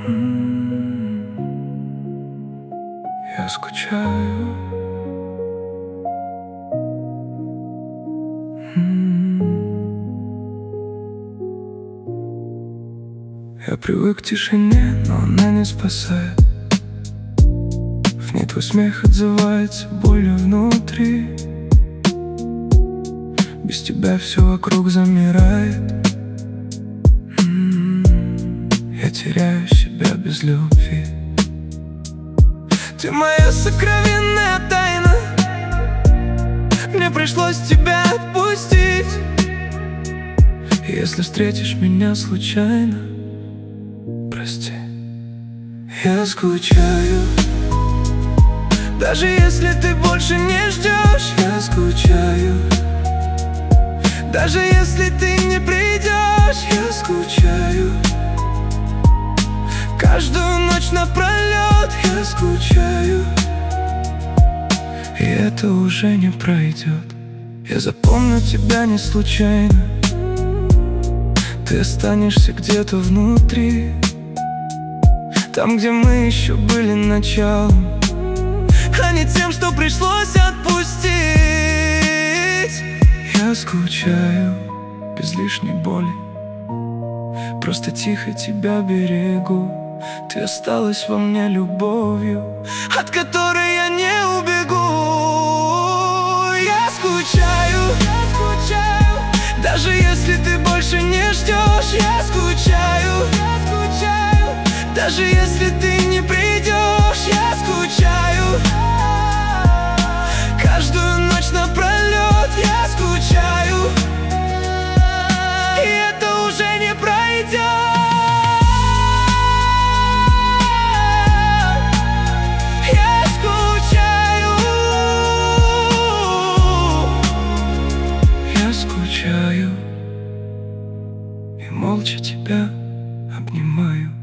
Я скучаю. Я привык к тишине, но она не спасает. В ней твой смех отзывается болью внутри. Без тебя все вокруг замирает. Я теряю себя без любви. Ты моя сокровенная тайна. Мне пришлось тебя отпустить. Если встретишь меня случайно, прости. Я скучаю. Даже если ты больше не ждешь, я скучаю. Даже если ты не придешь, я скучаю. Каждую ночь напролет я скучаю. И это уже не пройдет. Я запомню тебя не случайно. Ты останешься где-то внутри, там, где мы еще были началом, а не тем, что пришлось отпустить. Я скучаю без лишней боли. Просто тихо тебя берегу. Ты осталась во мне любовью, от которой я не убегу. Я скучаю, даже если ты больше не ждешь. Я скучаю, даже если ты не придешь. Я скучаю. Каждую ночь напролет я скучаю. И это уже не пройдет. И молча тебя обнимаю.